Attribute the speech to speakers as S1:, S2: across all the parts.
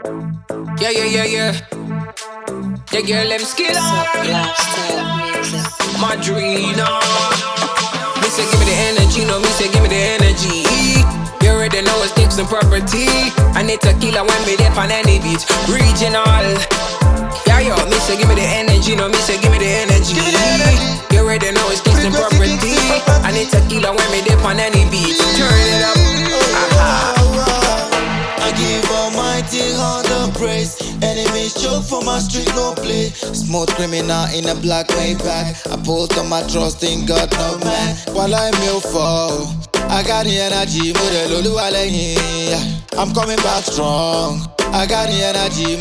S1: Yeah. The girl them skiller. Madrina. Me say give me the energy, no me say give me the energy. You already know it's tips and property. I need tequila when me dip on any beat. Regional. Yeah, me say give me the energy, no me say give me the energy. You already know it's tips and property. I need tequila when me dip on any beat. Turn it up.
S2: I give Almighty all the praise. Enemies choke for my street, no play. Smooth criminal in a black Maybach. I post on my trust in God, no man. While I'm your fall, I got the energy, I'm coming back strong. I got the energy,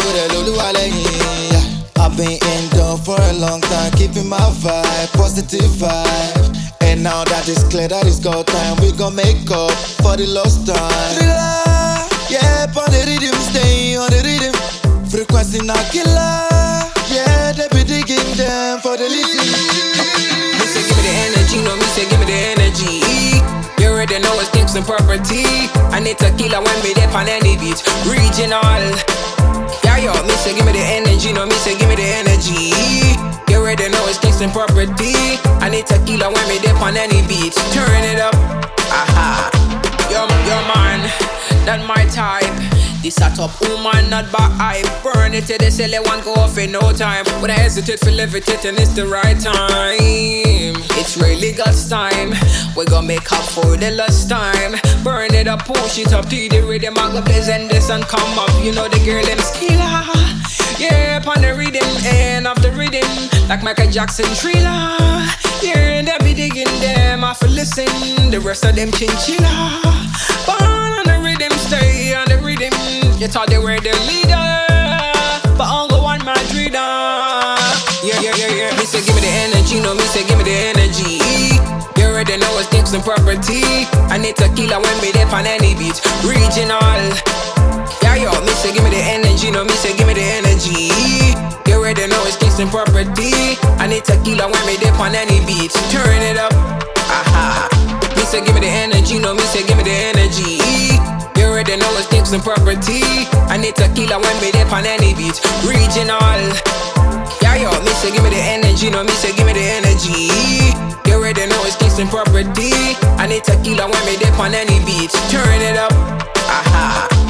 S2: I've been indoor for a long time, keeping my vibe, positive vibe. And now that it's clear that it's go time, we gon' make up for the lost time. Yeah, on the rhythm, stay on the rhythm. Frequency not killer. Yeah, they be digging them for the living.
S1: Me say give me the energy, no me say give me the energy. You already know it's tips and property. I need tequila when me dip on any beat. Regional. Yeah, me say give me the energy, no me say give me the energy. You already know it's tips and property. I need tequila when me dip on any beat. Turn it up. Yo man, that my type. This a top woman, not by hype. Burn it till they sell it, one go off in no time. But I hesitate for levitate and it's the right time. It's really God's time. We gon' make up for the lost time. Burn it up, push it up to the rhythm. I go blaze and the sun come up. You know the girl them skiller. Yeah, upon the rhythm, end of the rhythm. Like Michael Jackson thriller. Yeah, they be digging them. I feel listen. The rest of them chinchilla. Burn on the rhythm, stay on the rhythm. You thought they were the leader, but I'm go one Madrid. Yeah. Me say give me the energy, no me say give me the energy. You already know it's tips and property. I need tequila when me dip on any beat. Regional. Yeah, me say give me the energy, no me say give me the energy. You already know it's tips and property. I need tequila when me dip on any beat. Turn it up. Me say give me the energy, no me say give me the energy. You already know it's tips and property. I need tequila when me dip on any beat. Regional. Yeah, me say give me the energy, no me say give me the energy. You already know it's tips and property. I need tequila when me dip on any beat. Turn it up.